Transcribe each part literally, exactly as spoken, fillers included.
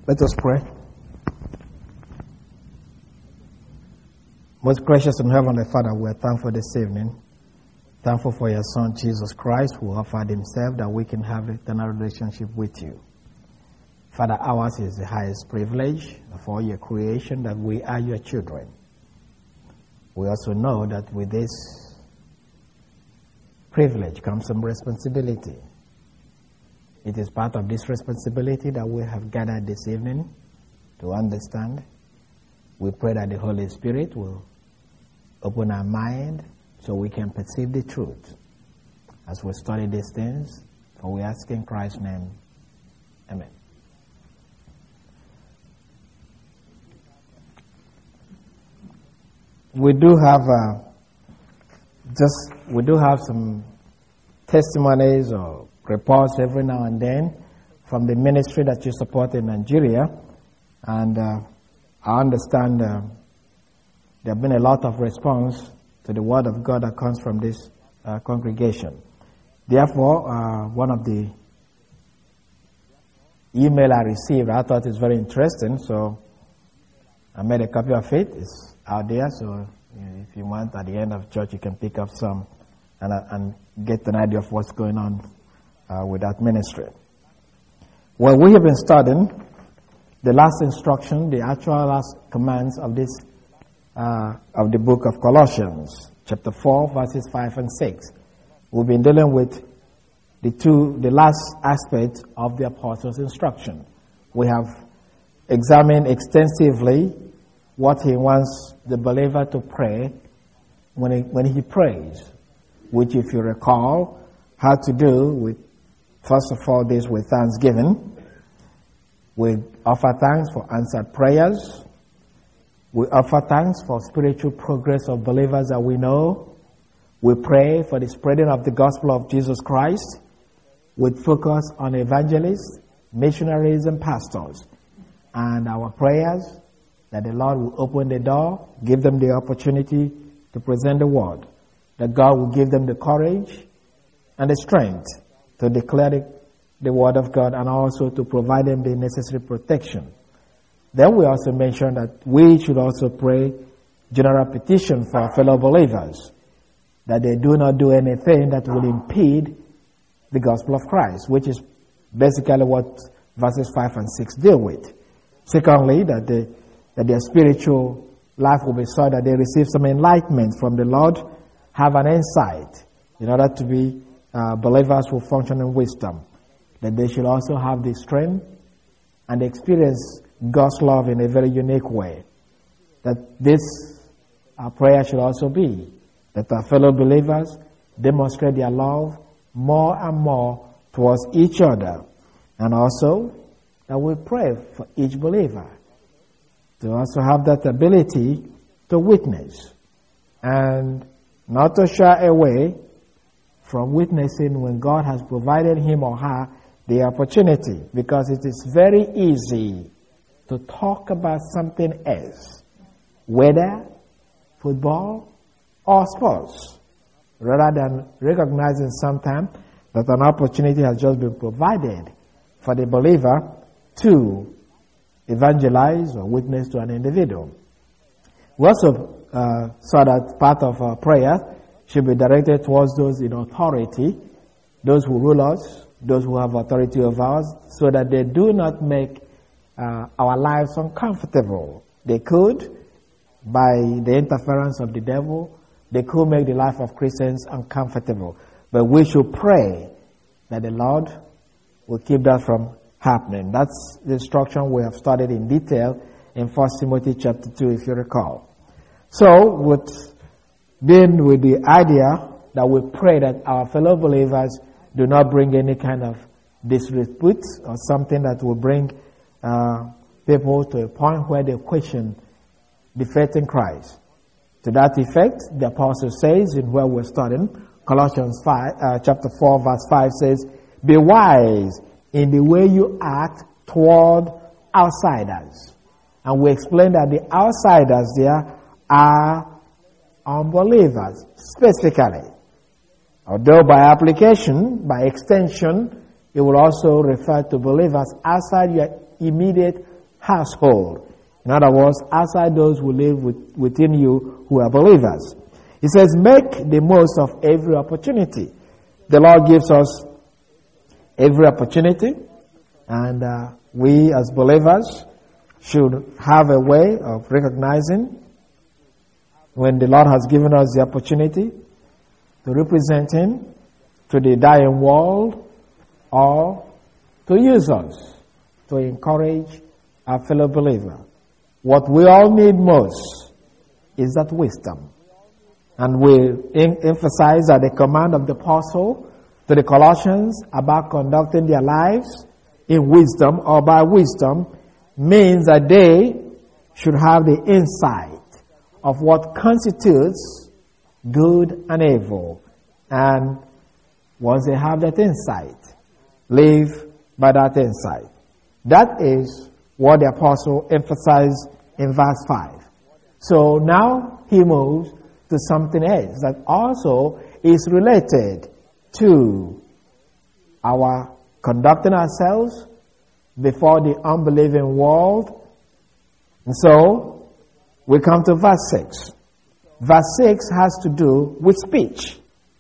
Let us pray. Most gracious and heavenly Father, we are thankful this evening. Thankful for your Son, Jesus Christ, who offered himself that we can have an eternal relationship with you. Father, ours is the highest privilege of all your creation that we are your children. We also know that with this privilege comes some responsibility. It is part of this responsibility that we have gathered this evening to understand. We pray that the Holy Spirit will open our mind so we can perceive the truth as we study these things. For we ask in Christ's name. Amen. We do have uh, just we do have some testimonies or reports every now and then from the ministry that you support in Nigeria, and uh, I understand uh, there have been a lot of response to the word of God that comes from this uh, congregation. Therefore, uh, one of the email I received, I thought it's very interesting, so I made a copy of it. It's out there, so you know, if you want, at the end of church, you can pick up some and, uh, and get an idea of what's going on uh, with that ministry. Well, we have been studying the last instruction, the actual last commands of this uh, of the book of Colossians, chapter four, verses five and six. We've been dealing with the two, the last aspect of the apostles' instruction. We have examined extensively what he wants the believer to pray when he, when he prays, which, if you recall, had to do with, first of all, this with thanksgiving. We offer thanks for answered prayers. We offer thanks for spiritual progress of believers that we know. We pray for the spreading of the gospel of Jesus Christ with focus on evangelists, missionaries, and pastors. And our prayers that the Lord will open the door, give them the opportunity to present the word, that God will give them the courage and the strength to declare the, the word of God, and also to provide them the necessary protection. Then we also mentioned that we should also pray general petition for our fellow believers, that they do not do anything that will impede the gospel of Christ, which is basically what verses five and six deal with. Secondly, that they that their spiritual life will be so that they receive some enlightenment from the Lord, have an insight in order to be uh, believers who function in wisdom. That they should also have the strength and experience God's love in a very unique way. That this our prayer should also be that our fellow believers demonstrate their love more and more towards each other, and also that we pray for each believer to also have that ability to witness and not to shy away from witnessing when God has provided him or her the opportunity, because it is very easy to talk about something else, whether football or sports, rather than recognizing sometimes that an opportunity has just been provided for the believer to evangelize or witness to an individual. We also uh, saw that part of our prayer should be directed towards those in authority, those who rule us, those who have authority over us, so that they do not make uh, our lives uncomfortable. They could, by the interference of the devil, they could make the life of Christians uncomfortable. But we should pray that the Lord will keep that from happening. That's the instruction we have studied in detail in First Timothy chapter two, if you recall. So, with being with the idea that we pray that our fellow believers do not bring any kind of disrepute or something that will bring uh, people to a point where they question the faith in Christ. To that effect, the apostle says in where we're studying, Colossians five, uh, chapter four, verse five says, "Be wise in the way you act toward outsiders." And we explain that the outsiders there are unbelievers, specifically. Although by application, by extension, it will also refer to believers outside your immediate household. In other words, outside those who live with, within you who are believers. He says, make the most of every opportunity. The Lord gives us every opportunity, and uh, we as believers should have a way of recognizing when the Lord has given us the opportunity to represent Him to the dying world, or to use us to encourage our fellow believer. What we all need most is that wisdom. And we em- emphasize that the command of the apostle to the Colossians about conducting their lives in wisdom or by wisdom means that they should have the insight of what constitutes good and evil. And once they have that insight, live by that insight. That is what the apostle emphasized in verse five. So now he moves to something else that also is related to our conducting ourselves before the unbelieving world. And so we come to verse six. Verse six has to do with speech.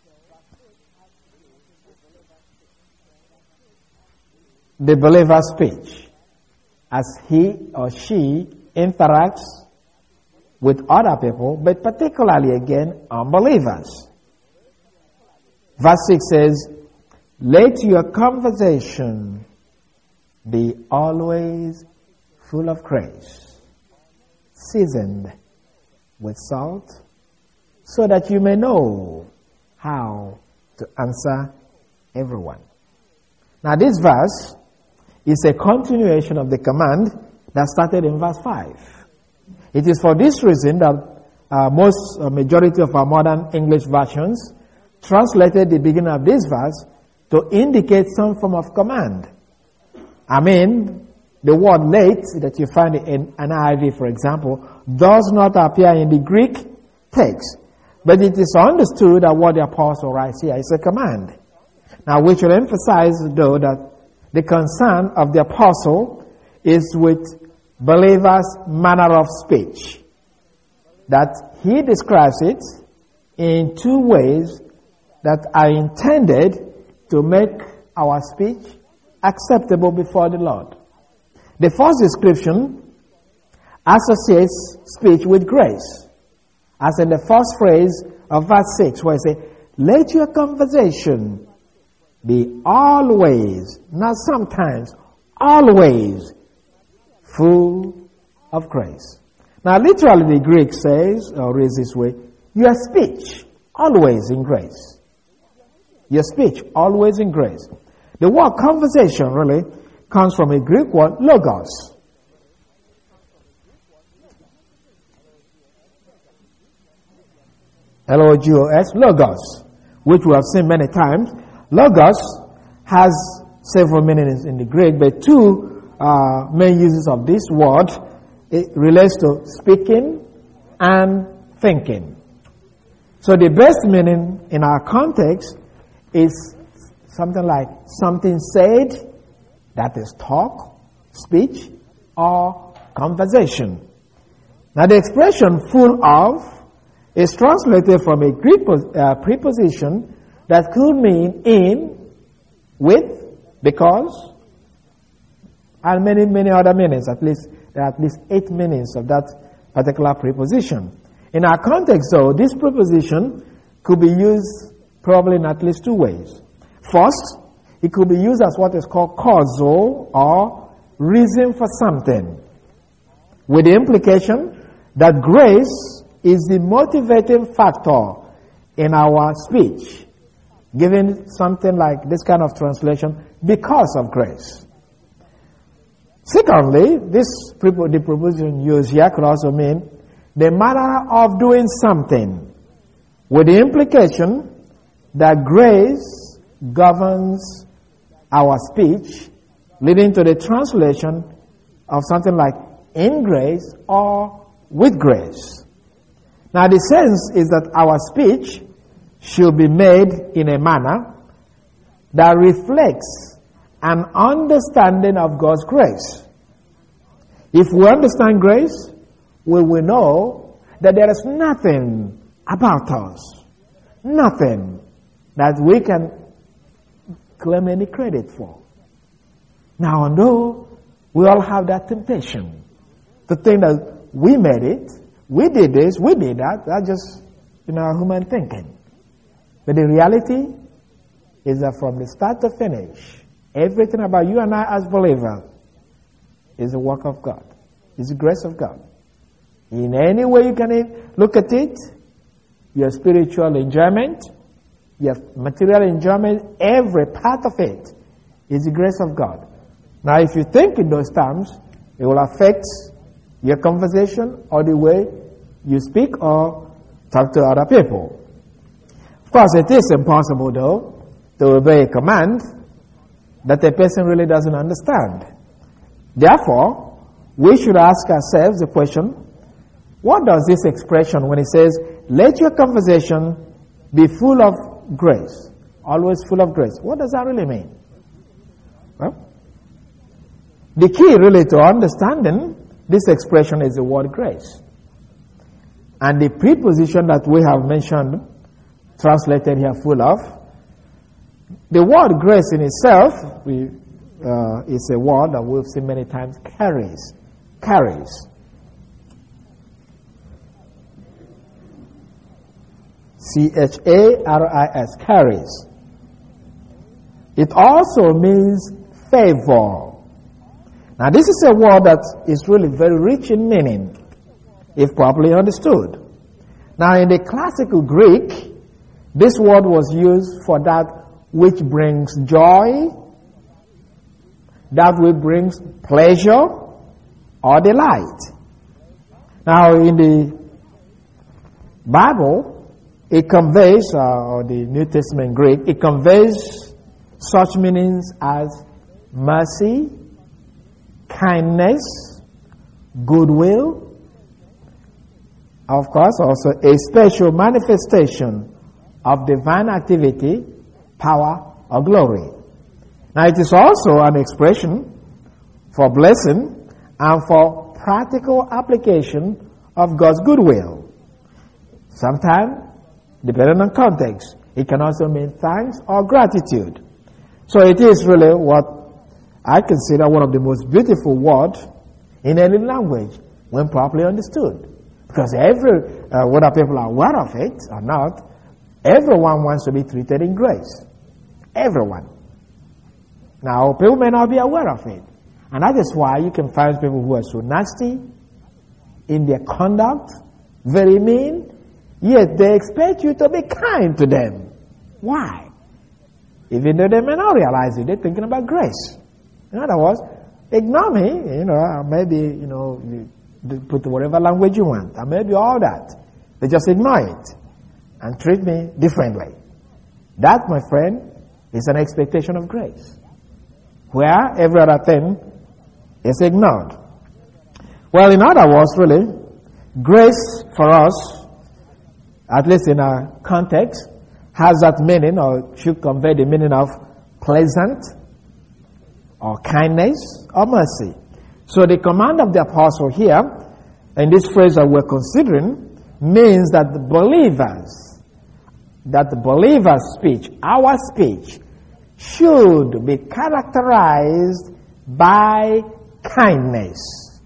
The believer's speech, as he or she interacts with other people, but particularly again unbelievers. Verse six says, let your conversation be always full of grace, seasoned with salt, so that you may know how to answer everyone. Now this verse is a continuation of the command that started in verse five. It is for this reason that uh, most uh, majority of our modern English versions translated the beginning of this verse to indicate some form of command. I mean, the word late that you find in N I V, for example, does not appear in the Greek text, but it is understood that what the apostle writes here is a command. Now, we should emphasize, though, that the concern of the apostle is with believers' manner of speech. That he describes it in two ways that are intended to make our speech acceptable before the Lord. The first description associates speech with grace, as in the first phrase of verse six, where it says, let your conversation be always, not sometimes, always full of grace. Now literally the Greek says, or reads this way, your speech always in grace. Your speech always in grace. The word conversation really comes from a Greek word, logos. L O G O S, logos, which we have seen many times. Logos has several meanings in the Greek, but two uh, main uses of this word. It relates to speaking and thinking. So the best meaning in our context is something like something said, that is talk, speech, or conversation. Now the expression full of is translated from a Greek uh, preposition that could mean in, with, because, and many, many other meanings. At least, there are at least eight meanings of that particular preposition. In our context, though, this preposition could be used probably in at least two ways. First, it could be used as what is called causal or reason for something, with the implication that grace is the motivating factor in our speech, giving something like this kind of translation, because of grace. Secondly, this the preposition used here could also mean the manner of doing something, with the implication that grace governs our speech, leading to the translation of something like in grace or with grace. Now the sense is that our speech should be made in a manner that reflects an understanding of God's grace. If we understand grace, we will know that there is nothing about us, nothing that we can claim any credit for. Now, although we all have that temptation to think that we made it, we did this, we did that, that's just, you know, human thinking. But the reality is that from the start to finish, everything about you and I as believers is the work of God. It's the grace of God. In any way you can look at it, your spiritual enjoyment, your material enjoyment, every part of it is the grace of God. Now, if you think in those terms, it will affect your conversation or the way you speak or talk to other people. Of course, it is impossible, though, to obey a command that a person really doesn't understand. Therefore, we should ask ourselves the question, what does this expression, when it says, let your conversation be full of grace, always full of grace, what does that really mean? Well, the key really to understanding this expression is the word grace. And the preposition that we have mentioned, translated here full of, the word grace in itself we, uh, is a word that we've seen many times, carries. Carries. C H A R I S, carries. It also means favor. Now, this is a word that is really very rich in meaning, if properly understood. Now, in the classical Greek, this word was used for that which brings joy, that which brings pleasure or delight. Now, in the Bible, it conveys, uh, or the New Testament Greek, it conveys such meanings as mercy, kindness, goodwill, of course, also a special manifestation of divine activity, power, or glory. Now, it is also an expression for blessing and for practical application of God's goodwill. Sometimes, depending on context, it can also mean thanks or gratitude. So it is really what I consider one of the most beautiful words in any language when properly understood. Because every, uh, whether people are aware of it or not, everyone wants to be treated in grace. Everyone. Now, people may not be aware of it. And that is why you can find people who are so nasty in their conduct, very mean, yet they expect you to be kind to them. Why? Even though they may not realize it, they're thinking about grace. In other words, ignore me, you know, maybe, you know, you put whatever language you want, or maybe all that. They just ignore it and treat me differently. That, my friend, is an expectation of grace, where every other thing is ignored. Well, in other words, really, grace for us, at least in our context, has that meaning, or should convey the meaning of pleasant, or kindness, or mercy. So the command of the apostle here, in this phrase that we're considering, means that the believers, that the believer's speech, our speech, should be characterized by kindness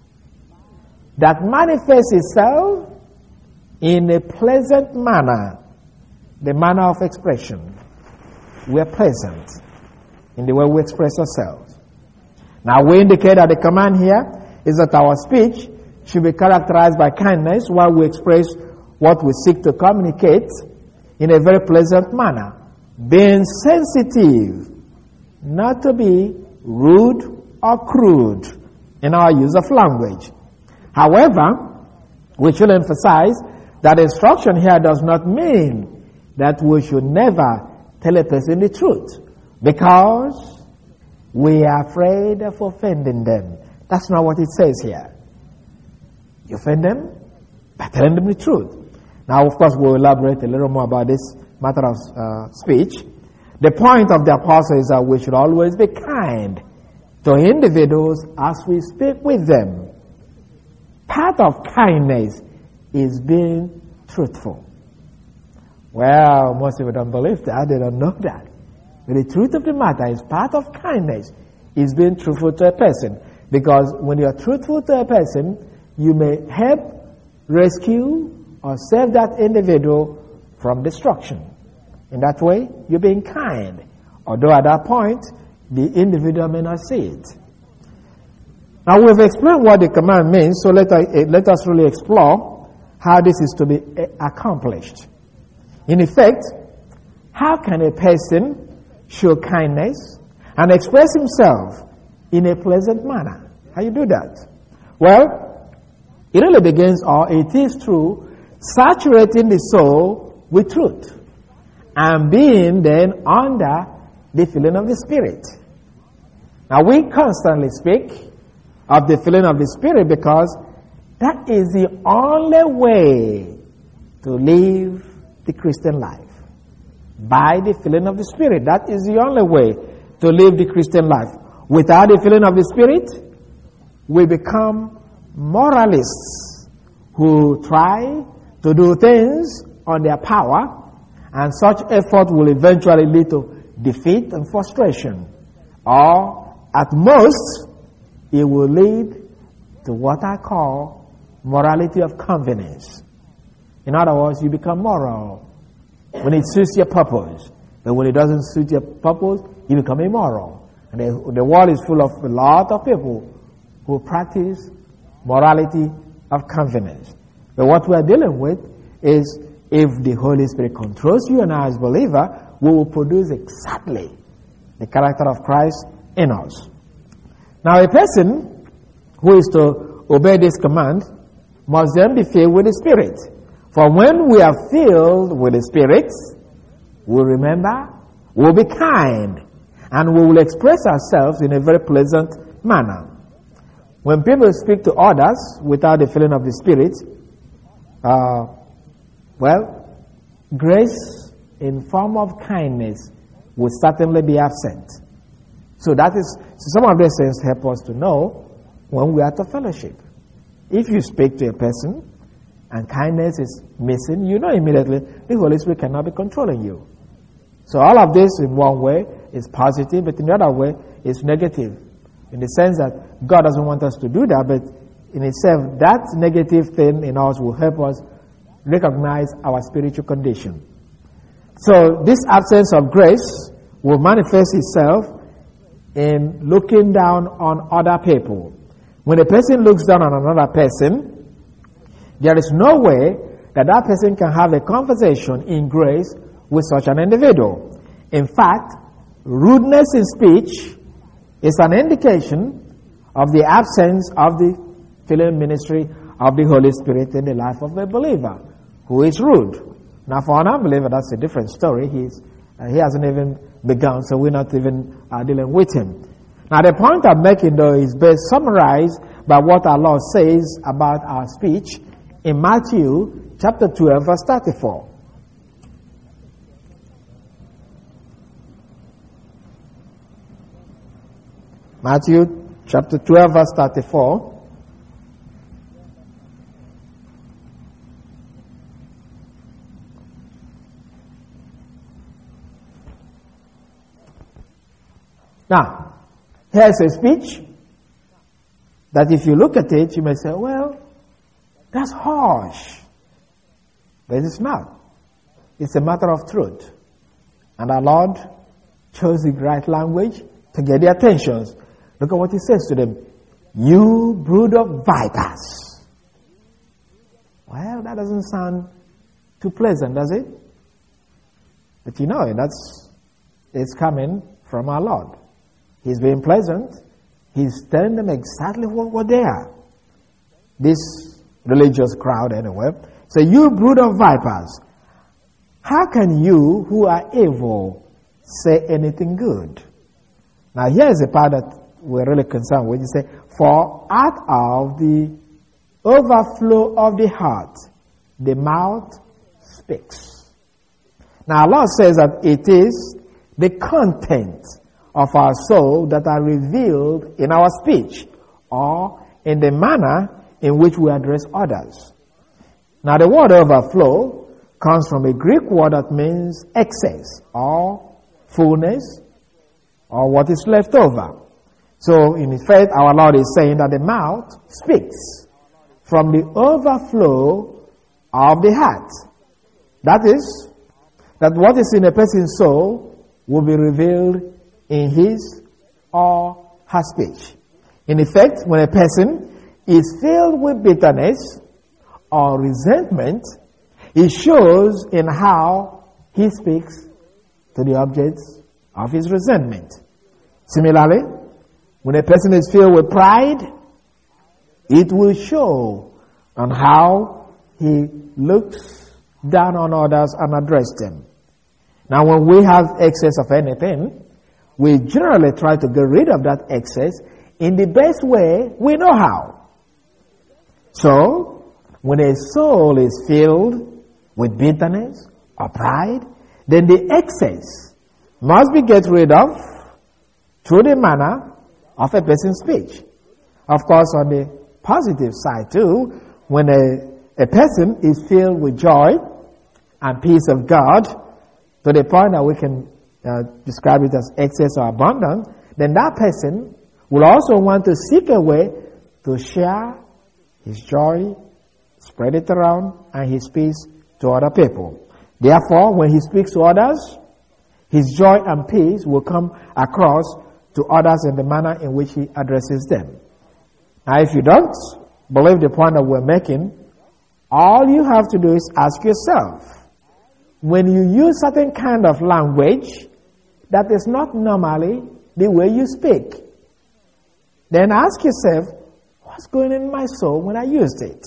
that manifests itself in a pleasant manner, the manner of expression. We're pleasant in the way we express ourselves. Now, we indicate that the command here is that our speech should be characterized by kindness while we express what we seek to communicate in a very pleasant manner, being sensitive, not to be rude or crude in our use of language. However, we should emphasize that instruction here does not mean that we should never tell a person the truth, because we are afraid of offending them. That's not what it says here. You offend them by telling them the truth. Now, of course, we'll elaborate a little more about this matter of uh, speech. The point of the apostle is that we should always be kind to individuals as we speak with them. part of kindness is being truthful. Well, most people don't believe that. They don't know that. But the truth of the matter is part of kindness is being truthful to a person. Because when you're truthful to a person, you may help rescue or save that individual from destruction. In that way, you're being kind. Although at that point, the individual may not see it. Now we've explained what the command means, so let us, let us really explore how this is to be accomplished. In effect, how can a person show kindness and express himself in a pleasant manner? How you do that? Well, it really begins, or it is through saturating the soul with truth and being then under the filling of the Spirit. Now we constantly speak of the filling of the Spirit because that is the only way to live the Christian life. By the filling of the Spirit. That is the only way to live the Christian life. Without the filling of the Spirit, we become moralists who try to do things on their power, and such effort will eventually lead to defeat and frustration. Or, at most, it will lead to what I call morality of convenience. In other words, you become moral when it suits your purpose. But when it doesn't suit your purpose, you become immoral. And the, the world is full of a lot of people who practice morality of convenience. But what we are dealing with is if the Holy Spirit controls you and I as believer, we will produce exactly the character of Christ in us. Now a person who is to obey this command must then be filled with the Spirit. For when we are filled with the Spirit, we'll remember, we'll be kind, and we will express ourselves in a very pleasant manner. When people speak to others without the filling of the Spirit, uh, well, grace in form of kindness will certainly be absent. So that is, so some of these things help us to know when we are to fellowship. If you speak to a person and kindness is missing, you know immediately the Holy Spirit cannot be controlling you. So all of this in one way is positive, but in the other way is negative. In the sense that God doesn't want us to do that, but in itself, that negative thing in us will help us recognize our spiritual condition. So this absence of grace will manifest itself in looking down on other people. When a person looks down on another person, there is no way that that person can have a conversation in grace with such an individual. In fact, rudeness in speech is an indication of the absence of the filling ministry of the Holy Spirit in the life of a believer who is rude. Now for an unbeliever, that's a different story. He's, uh, he hasn't even begun, so we're not even uh, dealing with him. Now the point I'm making though is best summarized by what our Lord says about our speech in Matthew chapter twelve verse thirty-four. Matthew chapter twelve verse thirty-four. Now, here's a speech that if you look at it, you may say, well, that's harsh. But it's not. It's a matter of truth. And our Lord chose the right language to get their attentions. Look at what he says to them. You brood of vipers. Well, that doesn't sound too pleasant, does it? But you know, that's, it's coming from our Lord. He's being pleasant. He's telling them exactly what, what they are. This religious crowd anyway. So you brood of vipers, how can you who are evil say anything good? Now here's the part that we're really concerned with. You say, for out of the overflow of the heart, the mouth speaks. Now Allah says that it is the content of our soul that are revealed in our speech or in the manner in which we address others. Now the word overflow comes from a Greek word that means excess or fullness or what is left over. So in effect, our Lord is saying that the mouth speaks from the overflow of the heart. That is, that what is in a person's soul will be revealed in his or her speech. In effect, when a person is filled with bitterness or resentment, it shows in how he speaks to the objects of his resentment. Similarly, when a person is filled with pride, it will show on how he looks down on others and addresses them. Now, when we have excess of anything, we generally try to get rid of that excess in the best way we know how. So, when a soul is filled with bitterness or pride, then the excess must be get rid of through the manner of a person's speech. Of course, on the positive side too, when a, a person is filled with joy and peace of God, to the point that we can uh, describe it as excess or abundance, then that person will also want to seek a way to share his joy, spread it around, and his peace to other people. Therefore, when he speaks to others, his joy and peace will come across to others in the manner in which he addresses them. Now, if you don't believe the point that we're making, all you have to do is ask yourself, when you use certain kind of language that is not normally the way you speak, then ask yourself, what's going on in my soul when I used it?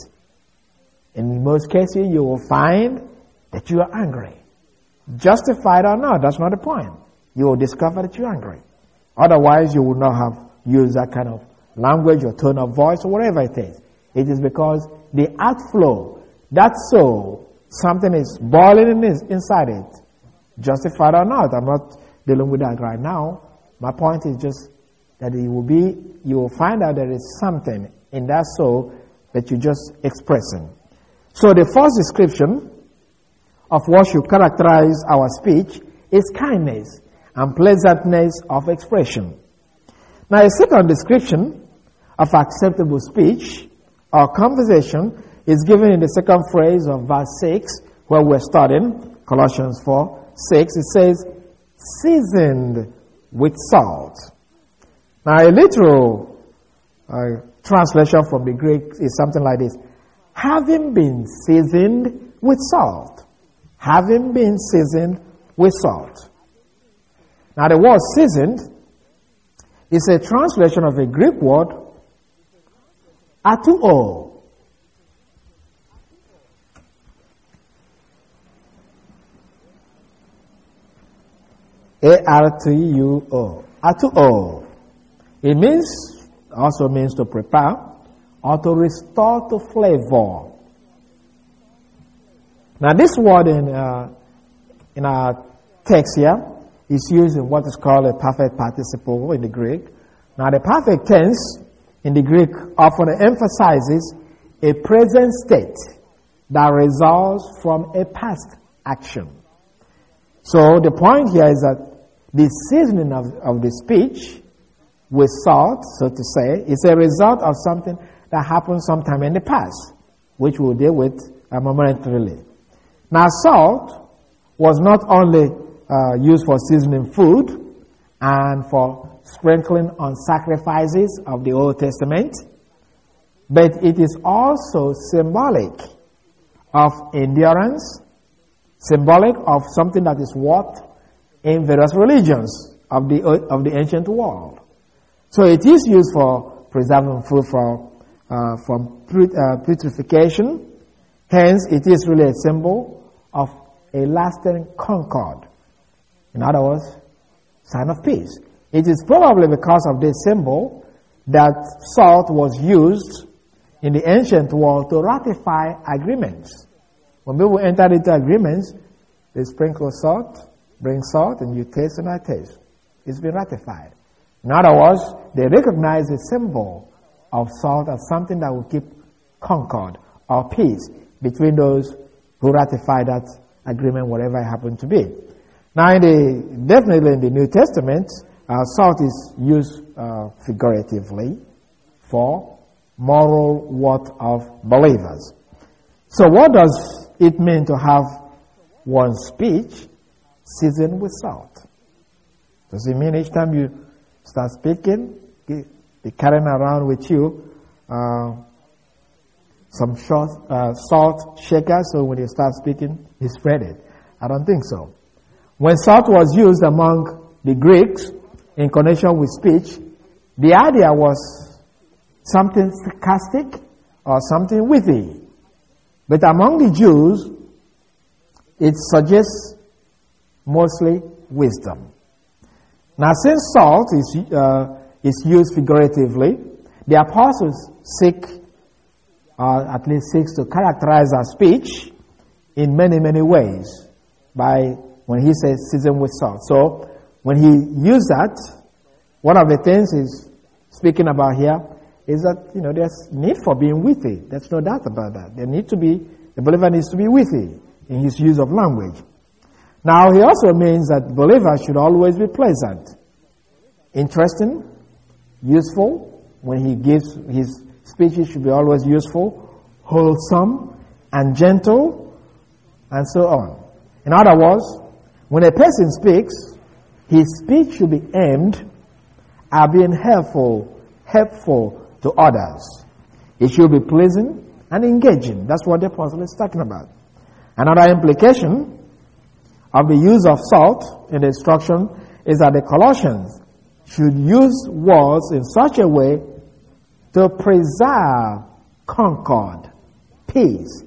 In most cases, you will find that you are angry. Justified or not, that's not the point. You will discover that you're angry. Otherwise, you would not have used that kind of language or tone of voice or whatever it is. It is because the outflow, that soul, something is boiling in this, inside it. Justified or not, I'm not dealing with that right now. My point is just that it will be, you will find out there is something in that soul that you're just expressing. So the first description of what should characterize our speech is kindness and pleasantness of expression. Now, a second description of acceptable speech or conversation is given in the second phrase of verse six, where we're studying, Colossians four, six. It says, seasoned with salt. Now, a literal uh, translation from the Greek is something like this. Having been seasoned with salt. Having been seasoned with salt. Now, the word seasoned is a translation of a Greek word, atuo. A R T U O. Atuo. It means, also means to prepare or to restore to flavor. Now, this word in uh, in our text here is used in what is called a perfect participle in the Greek. Now, the perfect tense in the Greek often emphasizes a present state that results from a past action. So, the point here is that the seasoning of, of the speech with salt, so to say, is a result of something that happened sometime in the past, which we'll deal with uh, momentarily. Now, salt was not only uh, used for seasoning food and for sprinkling on sacrifices of the Old Testament, but it is also symbolic of endurance, symbolic of something that is worked in various religions of the of the ancient world. So it is used for preserving food for uh, from uh, putrefaction. Hence, it is really a symbol of a lasting concord. In other words, sign of peace. It is probably because of this symbol that salt was used in the ancient world to ratify agreements. When people entered into agreements, they sprinkle salt, bring salt, and you taste and I taste. It's been ratified. In other words, they recognize the symbol of salt as something that will keep concord or peace between those who ratify that agreement, whatever it happened to be. Now, in the, definitely in the New Testament, uh, salt is used uh, figuratively for moral worth of believers. So what does it mean to have one's speech seasoned with salt? Does it mean each time you start speaking, be carrying around with you uh, some short, uh, salt shaker, so when you start speaking, you spread it? I don't think so. When salt was used among the Greeks in connection with speech, the idea was something sarcastic or something witty. But among the Jews, it suggests mostly wisdom. Now, since salt is, uh, is used figuratively, the apostles seek, or at least seeks to characterize our speech in many, many ways by when he says season with salt. So, when he used that, one of the things he's speaking about here is that, you know, there's need for being witty. There's no doubt about that. There need to be, the believer needs to be witty in his use of language. Now, he also means that the believer should always be pleasant, interesting, useful. When he gives his speeches, should be always useful, wholesome, and gentle, and so on. In other words, when a person speaks, his speech should be aimed at being helpful, helpful to others. It should be pleasing and engaging. That's what the apostle is talking about. Another implication of the use of salt in the instruction is that the Colossians should use words in such a way to preserve concord, peace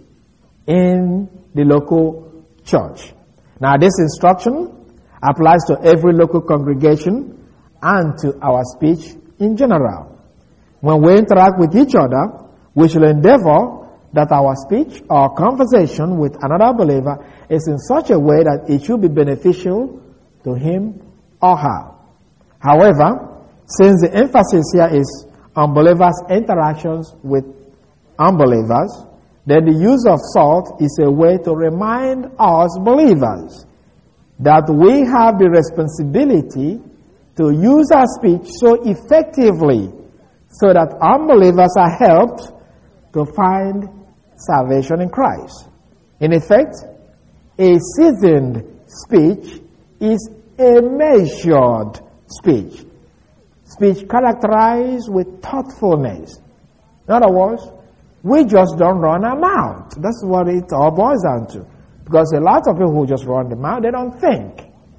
in the local church. Now, this instruction applies to every local congregation and to our speech in general. When we interact with each other, we should endeavor that our speech or conversation with another believer is in such a way that it should be beneficial to him or her. However, since the emphasis here is on believers' interactions with unbelievers, then the use of salt is a way to remind us believers that we have the responsibility to use our speech so effectively so that unbelievers are helped to find salvation in Christ. In effect, a seasoned speech is a measured speech. Speech characterized with thoughtfulness. In other words, we just don't run our mouth. That's what it all boils down to. Because a lot of people who just run the mouth, they don't think.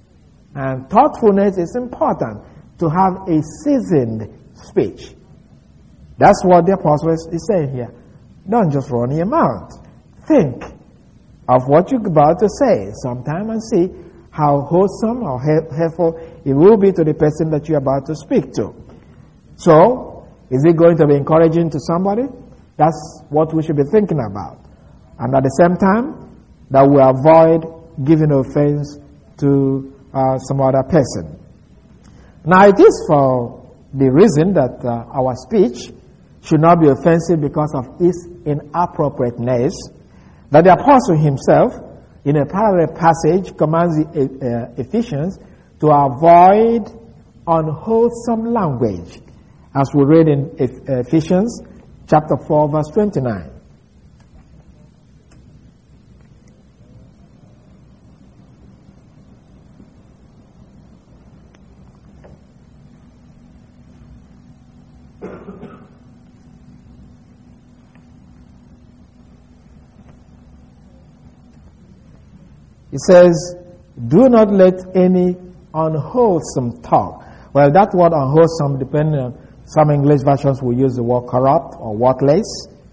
And thoughtfulness is important to have a seasoned speech. That's what the apostle is saying here. Don't just run your mouth. Think of what you're about to say sometime and see how wholesome or helpful it will be to the person that you're about to speak to. So, is it going to be encouraging to somebody? That's what we should be thinking about. And at the same time, that we avoid giving offense to uh, some other person. Now, it is for the reason that uh, our speech should not be offensive because of its inappropriateness that the apostle himself, in a parallel passage, commands the uh, Ephesians to avoid unwholesome language, as we read in Ephesians chapter four, verse twenty-nine. It says, do not let any unwholesome talk. Well, that word unwholesome, depending on some English versions, will use the word corrupt or worthless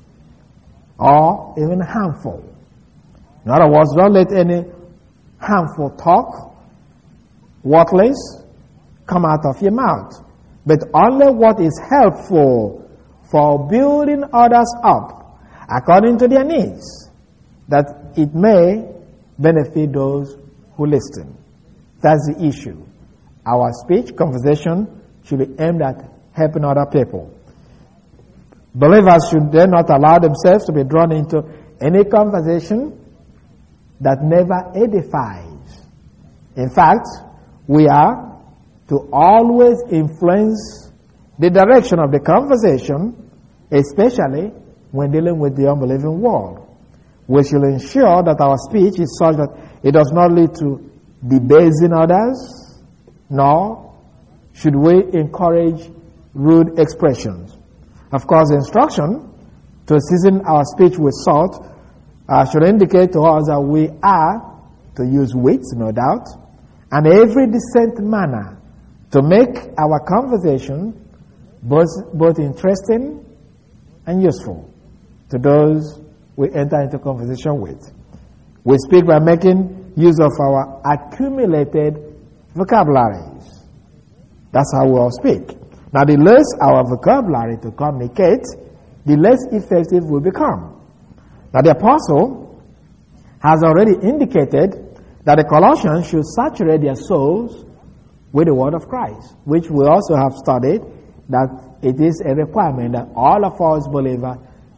or even harmful. In other words, don't let any harmful talk, worthless, come out of your mouth. But only what is helpful for building others up according to their needs, that it may benefit those who listen. That's the issue. Our speech, conversation, should be aimed at helping other people. Believers should then not allow themselves to be drawn into any conversation that never edifies. In fact, we are to always influence the direction of the conversation, especially when dealing with the unbelieving world. We should ensure that our speech is such that it does not lead to debasing others, nor should we encourage rude expressions. Of course, the instruction to season our speech with salt uh, should indicate to us that we are to use wit, no doubt, and every decent manner to make our conversation both, both interesting and useful to those we enter into conversation with. We speak by making use of our accumulated vocabularies. That's how we all speak. Now, the less our vocabulary to communicate, the less effective we become. Now, the apostle has already indicated that the Colossians should saturate their souls with the word of Christ, which we also have studied that it is a requirement that all of us believers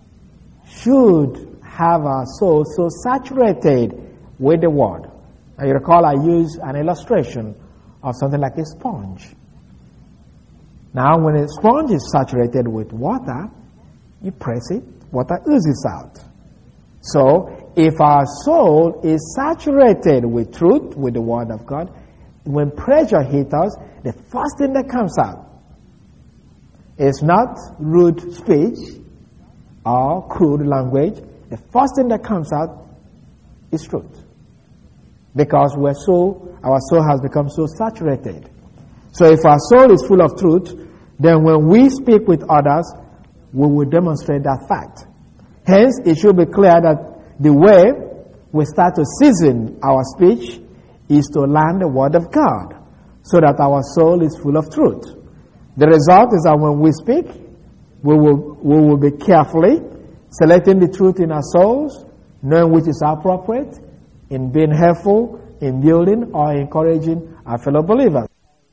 should have our souls so saturated with the word. Now, you recall I used an illustration of something like a sponge. Now, when a sponge is saturated with water, you press it, water oozes out. So, if our soul is saturated with truth, with the Word of God, when pressure hits us, the first thing that comes out is not rude speech or crude language. The first thing that comes out is truth. Because we're so, our soul has become so saturated. So if our soul is full of truth, then when we speak with others, we will demonstrate that fact. Hence, it should be clear that the way we start to season our speech is to learn the Word of God, so that our soul is full of truth. The result is that when we speak, we will, we will be carefully selecting the truth in our souls, knowing which is appropriate, in being helpful, in building or encouraging our fellow believers.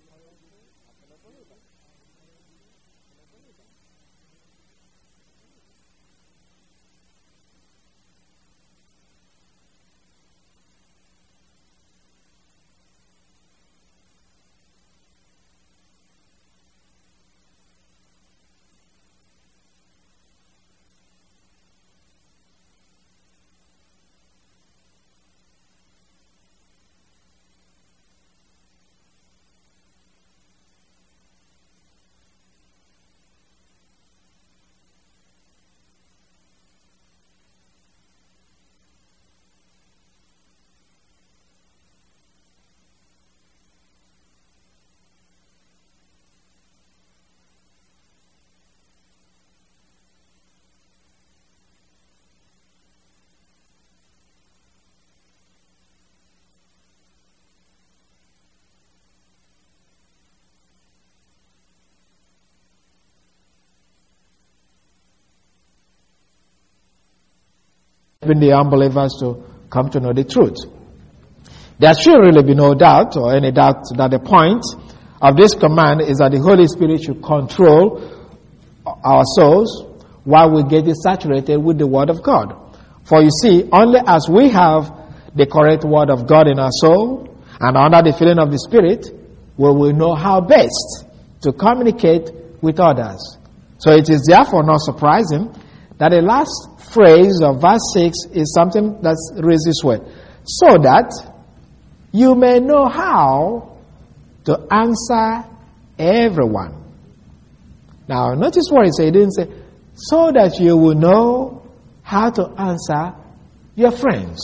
Even the unbelievers to come to know the truth. There should really be no doubt or any doubt that the point of this command is that the Holy Spirit should control our souls while we get saturated with the Word of God. For you see, only as we have the correct Word of God in our soul and under the filling of the Spirit will we know how best to communicate with others. So it is therefore not surprising that the last phrase of verse six is something that's raised this way. So that you may know how to answer everyone. Now, notice what it said. It didn't say, so that you will know how to answer your friends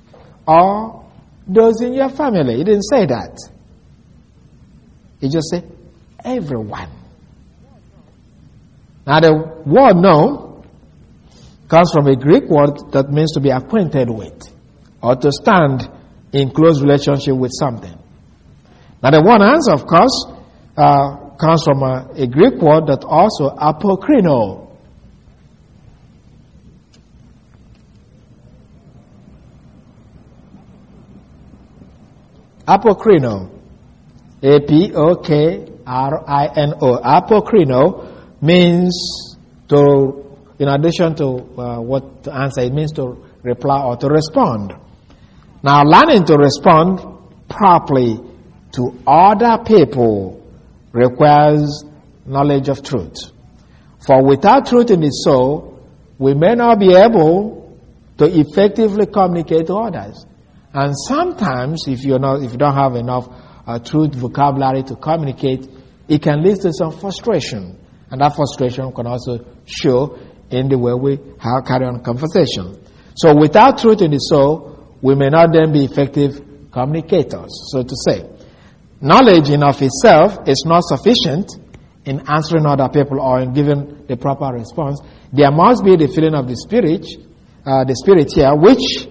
or those in your family. It didn't say that. It just said, everyone. Now, the word know comes from a Greek word that means to be acquainted with or to stand in close relationship with something. Now, the one answer, of course, uh, comes from a, a Greek word that also apokrino. Apokrino. A P O K R I N O. Apokrino means to in addition to uh, what to answer, it means to reply or to respond. Now, learning to respond properly to other people requires knowledge of truth. For without truth in the soul, we may not be able to effectively communicate to others. And sometimes, if you're not, if you don't have enough uh, truth vocabulary to communicate, it can lead to some frustration, and that frustration can also show in the way we have carry on conversation. So, without truth in the soul, we may not then be effective communicators. So to say, knowledge in of itself is not sufficient in answering other people or in giving the proper response. There must be the feeling of the Spirit, uh, the Spirit here, which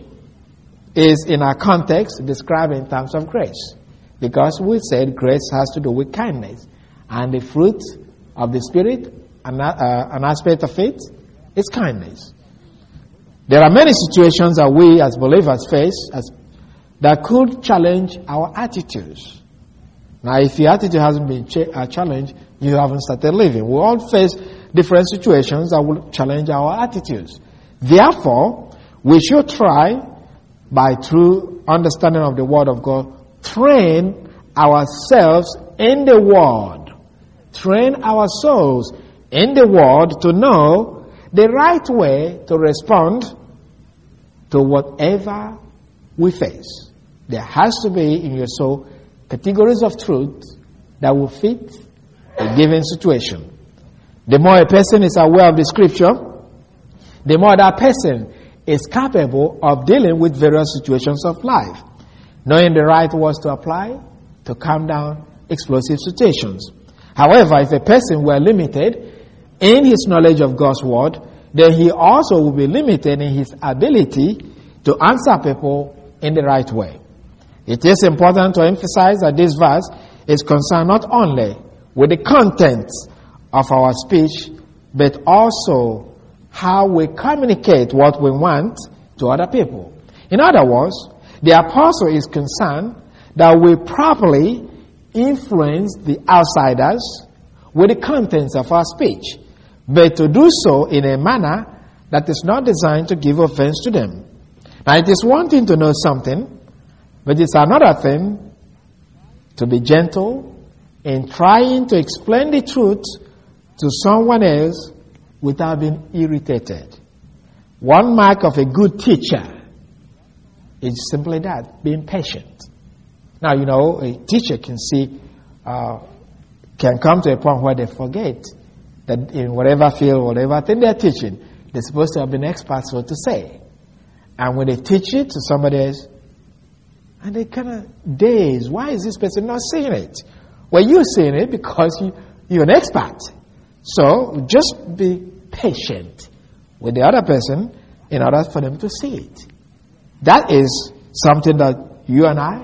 is in our context described in terms of grace. Because we said grace has to do with kindness. And the fruit of the Spirit, an, uh, an aspect of it, is kindness. There are many situations that we as believers face as, that could challenge our attitudes. Now, if your attitude hasn't been ch- uh, challenged, you haven't started living. We all face different situations that will challenge our attitudes. Therefore, we should try, by true understanding of the Word of God, train ourselves in the Word. Train our souls in the Word to know the right way to respond to whatever we face. There has to be in your soul categories of truth that will fit a given situation. The more a person is aware of the Scripture, the more that person is capable of dealing with various situations of life, knowing the right words to apply to calm down explosive situations. However, if a person were limited in his knowledge of God's Word, then he also will be limited in his ability to answer people in the right way. It is important to emphasize that this verse is concerned not only with the content of our speech, but also how we communicate what we want to other people. In other words, the apostle is concerned that we properly influence the outsiders with the contents of our speech, but to do so in a manner that is not designed to give offense to them. Now, it is one thing to know something, but it's another thing to be gentle in trying to explain the truth to someone else without being irritated. One mark of a good teacher is simply that, being patient. Now, you know, a teacher can see, uh, can come to a point where they forget that in whatever field, whatever thing they're teaching, they're supposed to have been experts, so to say. And when they teach it to somebody else, and they kind of daze, why is this person not seeing it? Well, you're seeing it because you, you're an expert. So just be patient with the other person in order for them to see it. That is something that you and I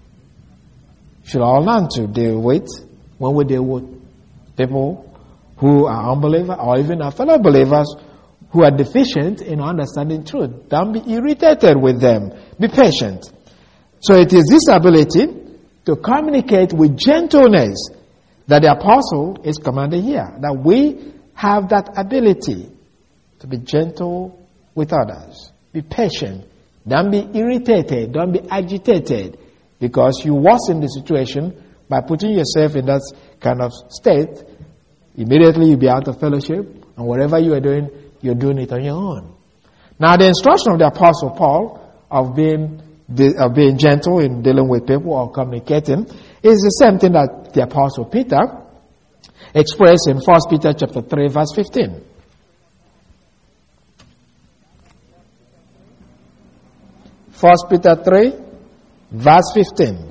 should all learn to deal with when we deal with people who are unbelievers or even our fellow believers who are deficient in understanding truth. Don't be irritated with them. Be patient. So it is this ability to communicate with gentleness that the apostle is commanding here. That we have that ability to be gentle with others. Be patient. Don't be irritated. Don't be agitated because you worsen the situation by putting yourself in that kind of state. Immediately you'll be out of fellowship, and whatever you are doing, you're doing it on your own. Now, the instruction of the Apostle Paul of being of being gentle in dealing with people or communicating is the same thing that the Apostle Peter expressed in First Peter chapter three, verse fifteen. First Peter three, verse fifteen.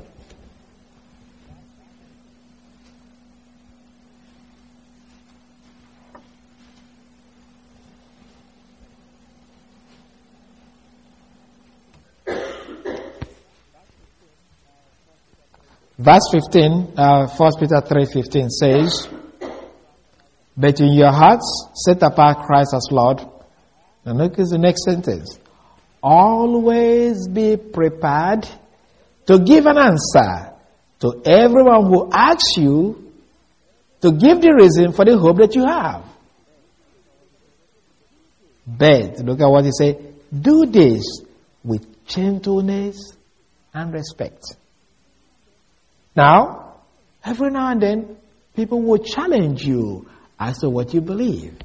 Verse fifteen, uh, First Peter three fifteen says, "But in your hearts set apart Christ as Lord." And look at the next sentence. "Always be prepared to give an answer to everyone who asks you to give the reason for the hope that you have." But look at what he said. Do this with gentleness and respect. Now, every now and then, people will challenge you as to what you believe.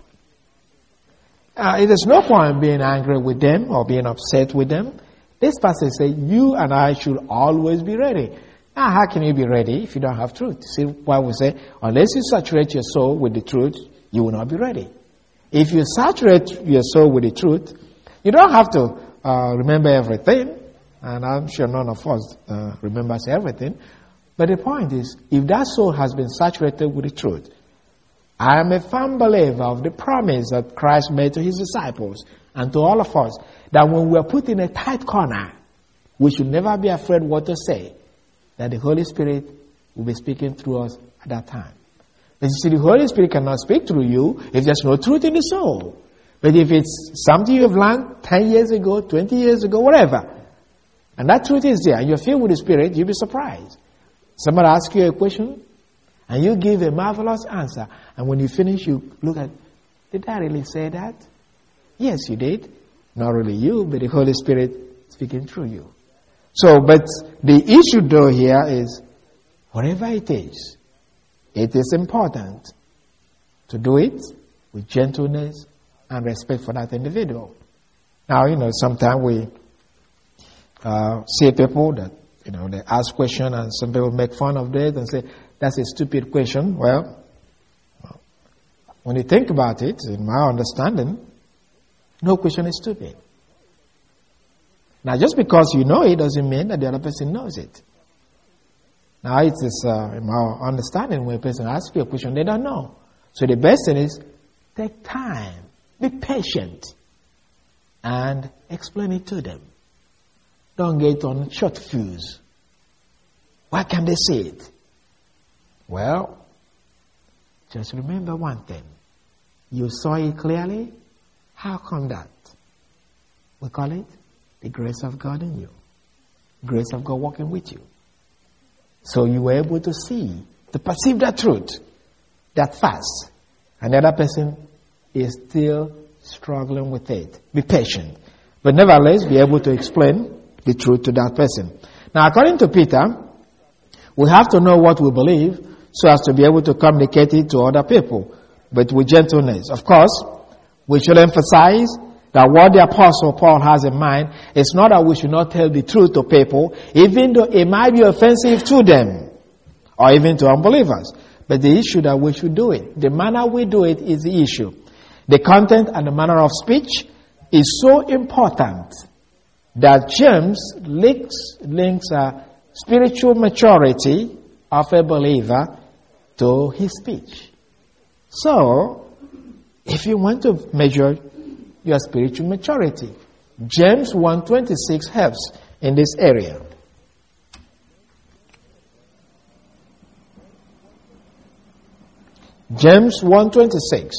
Uh, there's no point being angry with them or being upset with them. This passage says you and I should always be ready. Now, how can you be ready if you don't have truth? See why we say, unless you saturate your soul with the truth, you will not be ready. If you saturate your soul with the truth, you don't have to uh, remember everything. And I'm sure none of us uh, remembers everything. But the point is, if that soul has been saturated with the truth, I am a firm believer of the promise that Christ made to his disciples and to all of us, that when we are put in a tight corner, we should never be afraid what to say, that the Holy Spirit will be speaking through us at that time. But you see, the Holy Spirit cannot speak through you if there's no truth in the soul. But if it's something you have learned ten years ago, twenty years ago, whatever, and that truth is there, and you're filled with the Spirit, you'll be surprised. Somebody asks you a question, and you give a marvelous answer. And when you finish, you look at, did I really say that? Yes, you did. Not really you, but the Holy Spirit speaking through you. So, but the issue though here is, whatever it is, it is important to do it with gentleness and respect for that individual. Now, you know, sometimes we uh, see people that, you know, they ask questions and some people make fun of it and say, that's a stupid question. Well, when you think about it, in my understanding, no question is stupid. Now, just because you know it doesn't mean that the other person knows it. Now, it is, uh, in my understanding, when a person asks you a question, they don't know. So the best thing is, take time, be patient, and explain it to them. Don't get on short fuse. Why can't they see it? Well, just remember one thing. You saw it clearly. How come that? We call it the grace of God in you. Grace of God working with you. So you were able to see, to perceive that truth that fast. And the other person is still struggling with it. Be patient. But nevertheless, be able to explain the truth to that person. Now, according to Peter, we have to know what we believe so as to be able to communicate it to other people, but with gentleness. Of course, we should emphasize that what the Apostle Paul has in mind is not that we should not tell the truth to people, even though it might be offensive to them, or even to unbelievers. But the issue that we should do it, the manner we do it is the issue. The content and the manner of speech is so important that James links, links a spiritual maturity of a believer to his speech. So, if you want to measure your spiritual maturity, James one twenty-six helps in this area. James one twenty-six.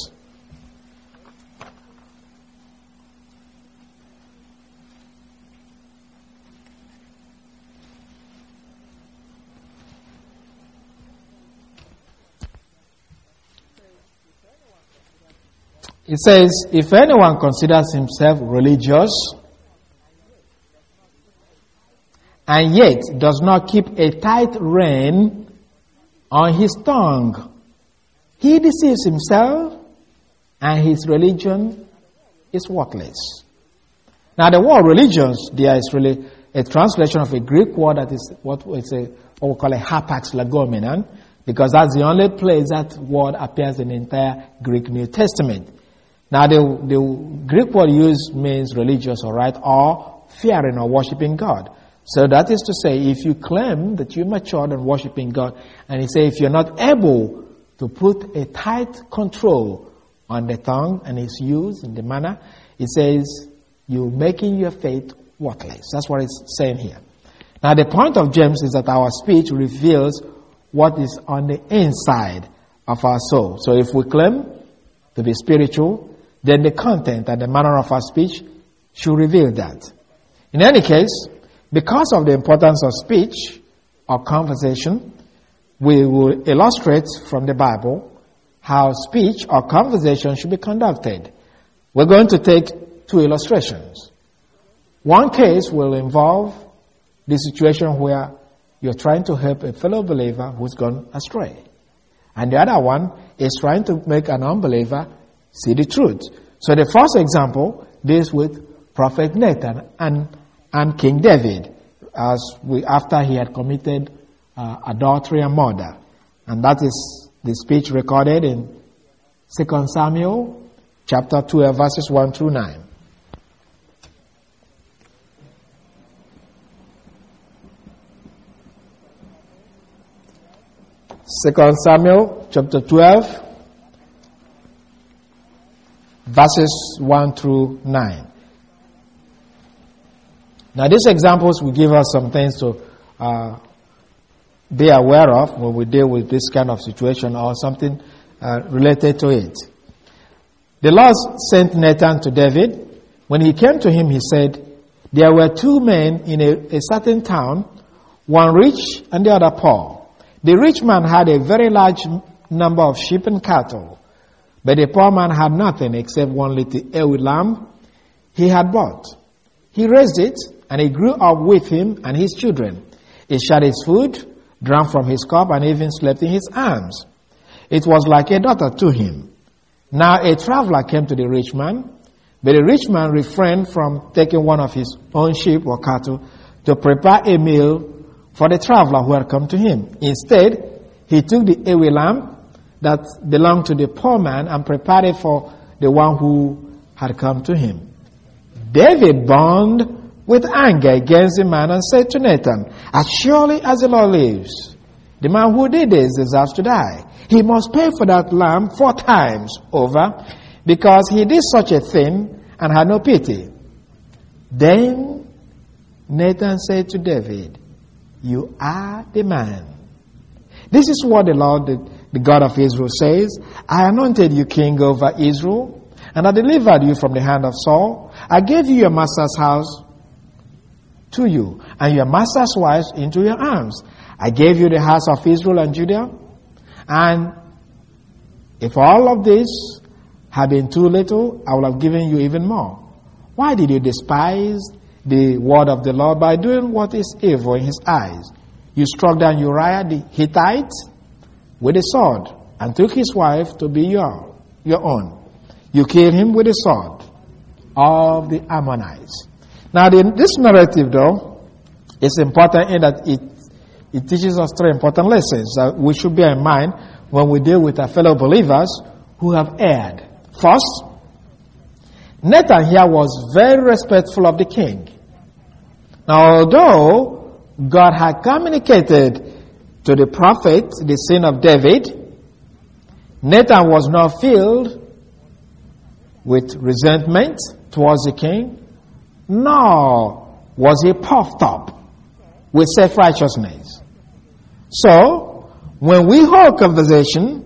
It says, if anyone considers himself religious and yet does not keep a tight rein on his tongue, he deceives himself and his religion is worthless. Now the word religions there is really a translation of a Greek word that is what is a, what we call a hapax legomenon, because that's the only place that word appears in the entire Greek New Testament. Now, the, the Greek word used means religious, all right, or fearing or worshiping God. So that is to say, if you claim that you're matured and worshiping God, and he says if you're not able to put a tight control on the tongue and its use in the manner, it says you're making your faith worthless. That's what it's saying here. Now, the point of James is that our speech reveals what is on the inside of our soul. So if we claim to be spiritual, then the content and the manner of our speech should reveal that. In any case, because of the importance of speech or conversation, we will illustrate from the Bible how speech or conversation should be conducted. We're going to take two illustrations. One case will involve the situation where you're trying to help a fellow believer who's gone astray. And the other one is trying to make an unbeliever see the truth. So the first example deals with Prophet Nathan and, and King David, as we, after he had committed uh, adultery and murder. And that is the speech recorded in Second Samuel chapter twelve, verses one through nine. Second Samuel chapter twelve, verses one through nine. Now these examples will give us some things to uh, be aware of when we deal with this kind of situation or something uh, related to it. The Lord sent Nathan to David. When he came to him, he said, there were two men in a, a certain town, one rich and the other poor. The rich man had a very large number of sheep and cattle, but the poor man had nothing except one little ewe lamb he had bought. He raised it, and it grew up with him and his children. It shared his food, drank from his cup, and even slept in his arms. It was like a daughter to him. Now a traveler came to the rich man, but the rich man refrained from taking one of his own sheep or cattle to prepare a meal for the traveler who had come to him. Instead, he took the ewe lamb that belonged to the poor man and prepared it for the one who had come to him. David burned with anger against the man and said to Nathan, as surely as the Lord lives, the man who did this deserves to die. He must pay for that lamb four times over, because he did such a thing and had no pity. Then Nathan said to David, you are the man. This is what the Lord, the, the God of Israel, says. I anointed you king over Israel, and I delivered you from the hand of Saul. I gave you your master's house to you, and your master's wives into your arms. I gave you the house of Israel and Judah. And if all of this had been too little, I would have given you even more. Why did you despise the word of the Lord by doing what is evil in his eyes? You struck down Uriah the Hittite with a sword and took his wife to be your, your own. You killed him with a sword of the Ammonites. Now the, this narrative, though, is important in that it It teaches us three important lessons that we should bear in mind when we deal with our fellow believers who have erred. First, Nathan here was very respectful of the king. Now, although God had communicated to the prophet the sin of David, Nathan was not filled with resentment towards the king, nor was he puffed up with self-righteousness. So, when we hold conversation,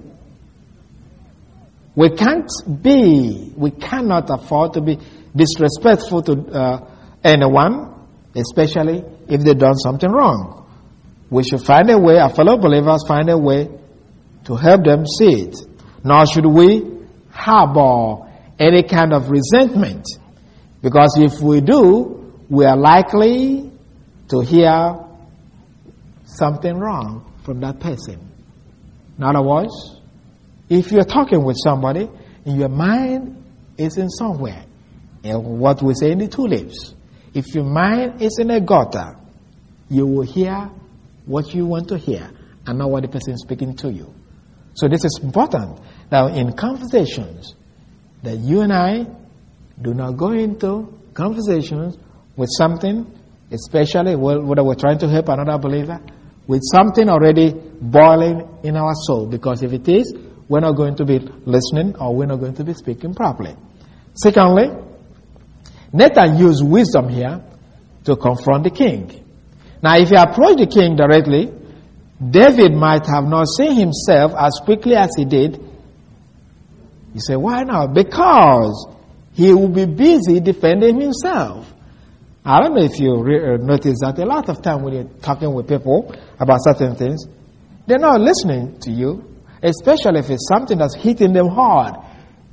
we can't be, we cannot afford to be disrespectful to uh, anyone, especially if they've done something wrong. We should find a way, our fellow believers find a way to help them see it. Nor should we harbor any kind of resentment, because if we do, we are likely to hear something wrong from that person. In other words, if you're talking with somebody and your mind is in somewhere, and what we say in the tulips, if your mind is in a gutter, you will hear what you want to hear and not what the person is speaking to you. So this is important. Now, in conversations, that you and I do not go into conversations with something, especially whether we're trying to help another believer, with something already boiling in our soul. Because if it is, we're not going to be listening, or we're not going to be speaking properly. Secondly, Nathan used wisdom here to confront the king. Now, if he approached the king directly, David might have not seen himself as quickly as he did. You say, why not? Because he will be busy defending himself. I don't know if you re- notice that a lot of time when you're talking with people about certain things, they're not listening to you, especially if it's something that's hitting them hard.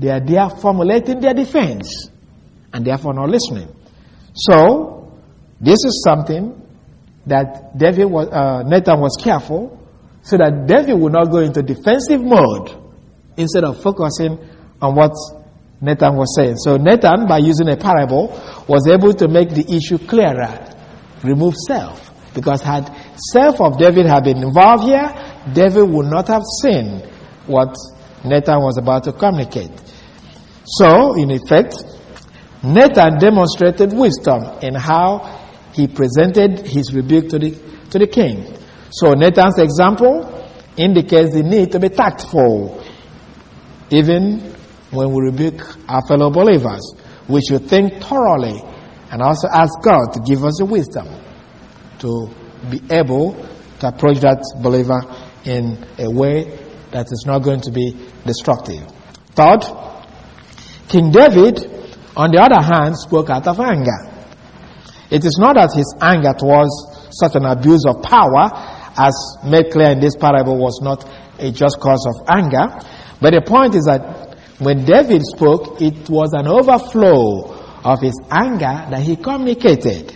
They are there formulating their defense and therefore not listening. So, this is something that David was, uh, Nathan was careful so that David would not go into defensive mode instead of focusing on what Nathan was saying. So Nathan, by using a parable, was able to make the issue clearer, remove self. Because had self of David had been involved here, David would not have seen what Nathan was about to communicate. So, in effect, Nathan demonstrated wisdom in how he presented his rebuke to the, to the king. So Nathan's example indicates the need to be tactful. Even when we rebuke our fellow believers, we should think thoroughly and also ask God to give us the wisdom to be able to approach that believer in a way that is not going to be destructive. Third, King David, on the other hand, spoke out of anger. It is not that his anger towards such an abuse of power, as made clear in this parable, was not a just cause of anger. But the point is that when David spoke, it was an overflow of his anger that he communicated.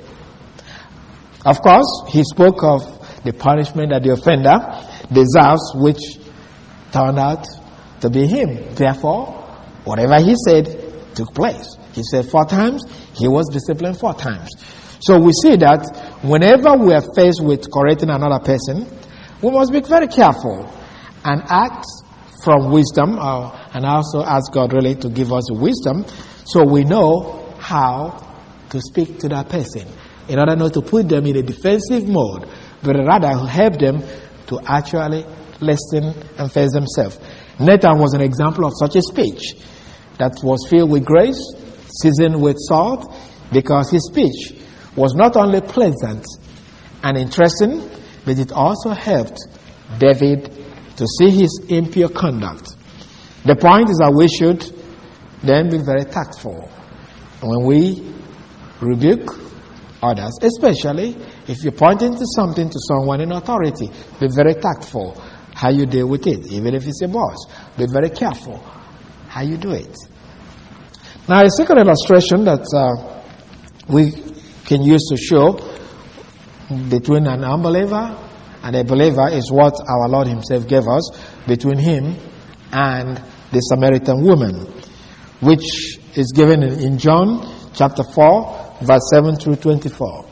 Of course, he spoke of the punishment that the offender deserves, which turned out to be him. Therefore, whatever he said took place. He said four times, he was disciplined four times. So we see that whenever we are faced with correcting another person, we must be very careful and act from wisdom, uh, and also ask God really to give us wisdom so we know how to speak to that person in order not to put them in a defensive mode, but rather help them to actually listen and face themselves. Nathan was an example of such a speech that was filled with grace, seasoned with salt, because his speech was not only pleasant and interesting, but it also helped David to see his impure conduct. The point is that we should then be very tactful when we rebuke others, especially if you're pointing to something to someone in authority. Be very tactful how you deal with it, even if it's a boss. Be very careful how you do it. Now, a second illustration that uh, we can use to show between an unbeliever and a believer is what our Lord himself gave us between him and the Samaritan woman, which is given in, in John chapter four, verse seven through twenty-four.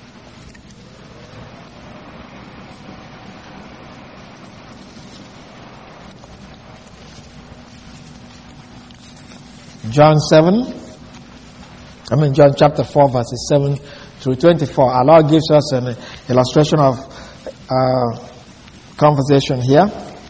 John seven, I mean John chapter four, verses seven through twenty-four. Our Lord gives us an illustration of uh, conversation here.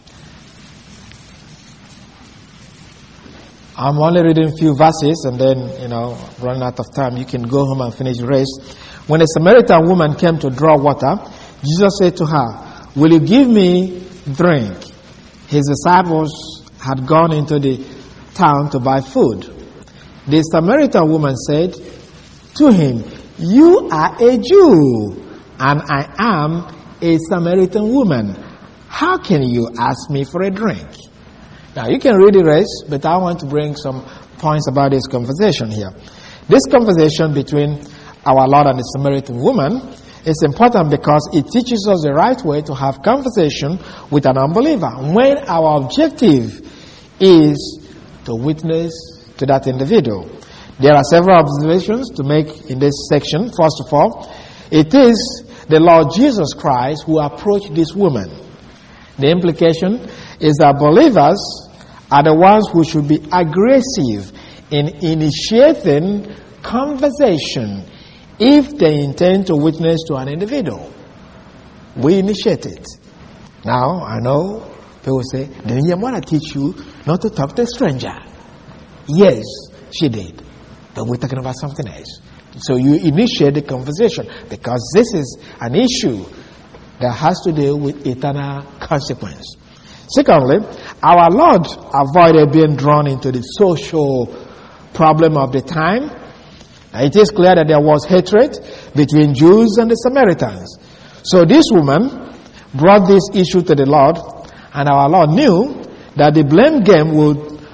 I'm only reading a few verses and then, you know, running out of time. You can go home and finish the rest. When a Samaritan woman came to draw water, Jesus said to her, "Will you give me drink?" His disciples had gone into the town to buy food. The Samaritan woman said to him, "You are a Jew, and I am a Samaritan woman. How can you ask me for a drink?" Now, you can read the rest, but I want to bring some points about this conversation here. This conversation between our Lord and the Samaritan woman is important because it teaches us the right way to have conversation with an unbeliever when our objective is to witness to that individual. There are several observations to make in this section. First of all, it is the Lord Jesus Christ who approached this woman. The implication is that believers are the ones who should be aggressive in initiating conversation if they intend to witness to an individual. We initiate it. Now, I know people say, "Then you want to teach you not to talk to a stranger." Yes, she did. But we're talking about something else. So you initiate the conversation because this is an issue that has to do with eternal consequence. Secondly, our Lord avoided being drawn into the social problem of the time. It is clear that there was hatred between Jews and the Samaritans. So this woman brought this issue to the Lord, and our Lord knew that the blame game would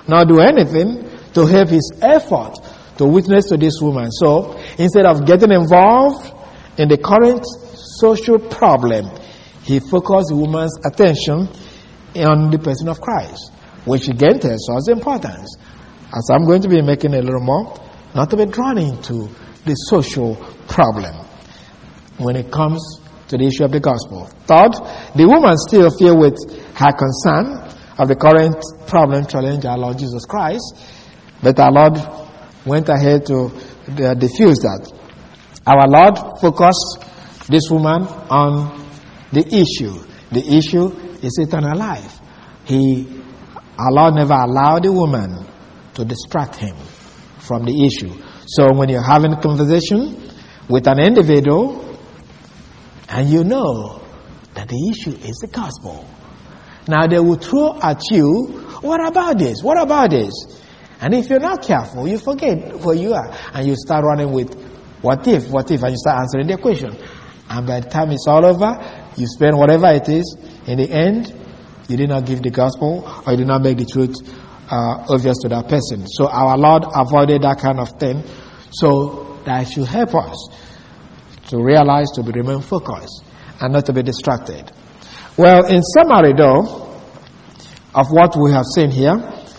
nor do anything to help his effort to witness to this woman. So, instead of getting involved in the current social problem, he focused the woman's attention on the person of Christ, which again tells us the importance, as I'm going to be making a little more, not to be drawn into the social problem when it comes to the issue of the gospel. Third, the woman still filled with her concern of the current problem challenging our Lord Jesus Christ, but our Lord went ahead to diffuse that. Our Lord focused this woman on the issue. The issue is eternal life. He, our Lord never allowed the woman to distract him from the issue. So when you're having a conversation with an individual and you know that the issue is the gospel, now they will throw at you, what about this? What about this? And if you're not careful, you forget where you are and you start running with what if, what if, and you start answering their question. And by the time it's all over, you spend whatever it is. In the end, you did not give the gospel or you did not make the truth uh, obvious to that person. So our Lord avoided that kind of thing. So that should help us to realize, to be remain focused and not to be distracted. Well, in summary though, of what we have seen here,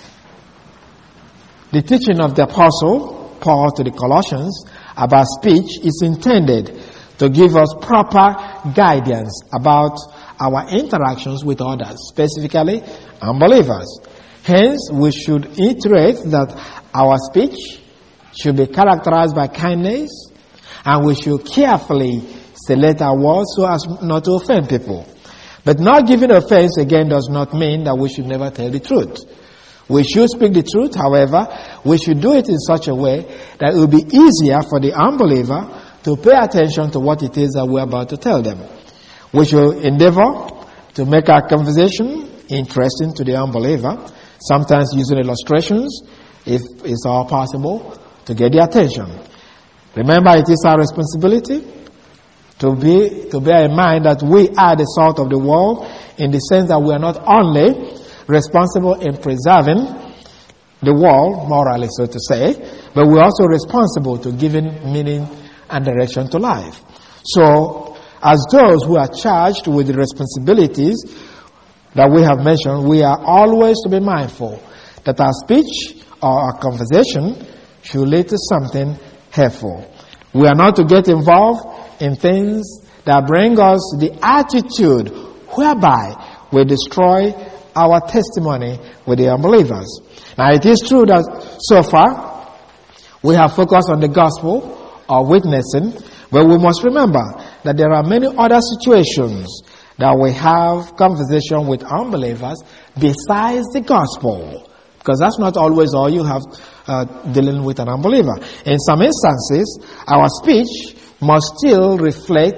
the teaching of the Apostle Paul to the Colossians about speech is intended to give us proper guidance about our interactions with others, specifically unbelievers. Hence, we should iterate that our speech should be characterized by kindness, and we should carefully select our words so as not to offend people. But not giving offense, again, does not mean that we should never tell the truth. We should speak the truth, however, we should do it in such a way that it will be easier for the unbeliever to pay attention to what it is that we're about to tell them. We should endeavor to make our conversation interesting to the unbeliever, sometimes using illustrations, if it's all possible, to get their attention. Remember, it is our responsibility to be to bear in mind that we are the salt of the world, in the sense that we are not only responsible in preserving the world, morally so to say, but we're also responsible to giving meaning and direction to life. So, as those who are charged with the responsibilities that we have mentioned, we are always to be mindful that our speech or our conversation should lead to something helpful. We are not to get involved in things that bring us the attitude whereby we destroy our testimony with the unbelievers. Now, it is true that so far we have focused on the gospel or witnessing, but we must remember that there are many other situations that we have conversation with unbelievers besides the gospel, because that's not always all you have uh, dealing with an unbeliever. In some instances, our speech must still reflect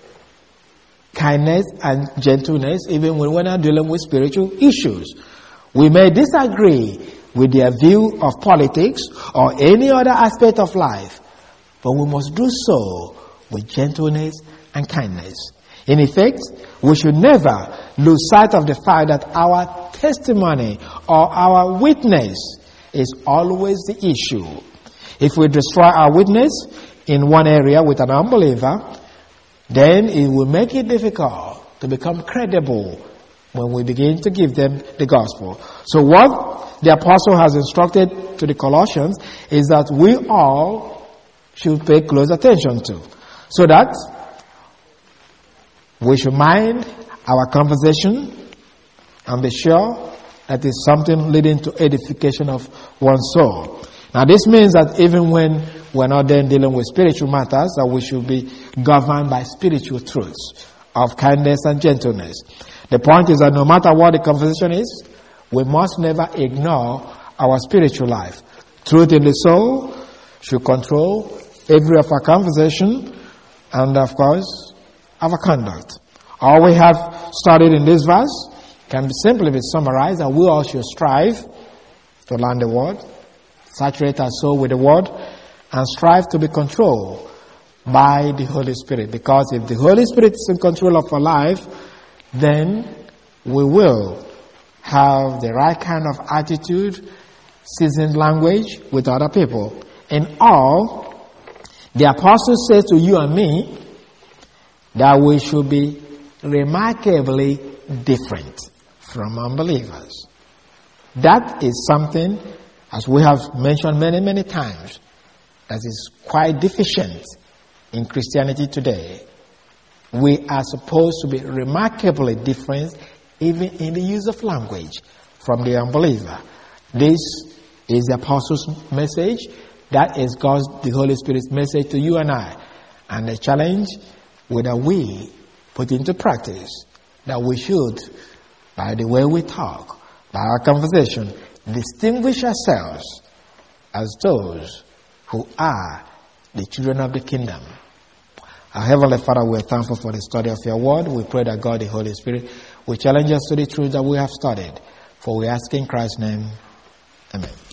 kindness and gentleness, even when we're not dealing with spiritual issues. We may disagree with their view of politics or any other aspect of life, but we must do so with gentleness and kindness. In effect, we should never lose sight of the fact that our testimony or our witness is always the issue. If we destroy our witness in one area with an unbeliever, then it will make it difficult to become credible when we begin to give them the gospel. So what the apostle has instructed to the Colossians is that we all should pay close attention to, so that we should mind our conversation and be sure that it's something leading to edification of one's soul. Now this means that even when we're not then dealing with spiritual matters, that we should be governed by spiritual truths of kindness and gentleness. The point is that no matter what the conversation is, we must never ignore our spiritual life. Truth in the soul should control every of our conversation and, of course, our conduct. All we have studied in this verse can simply be summarized that we all should strive to learn the word, saturate our soul with the word, and strive to be controlled by the Holy Spirit. Because if the Holy Spirit is in control of our life, then we will have the right kind of attitude seasoned language with other people. In all, the apostle says to you and me that we should be remarkably different from unbelievers. That is something, as we have mentioned many, many times, that is quite deficient in Christianity today. We are supposed to be remarkably different even in the use of language from the unbeliever. This is the apostle's message. That is God's, the Holy Spirit's message to you and I. And the challenge, whether we put into practice, that we should, by the way we talk, by our conversation, distinguish ourselves as those who are the children of the kingdom. Our Heavenly Father, we are thankful for the study of your word. We pray that God, the Holy Spirit, will challenge us to the truth that we have studied. For we ask in Christ's name. Amen.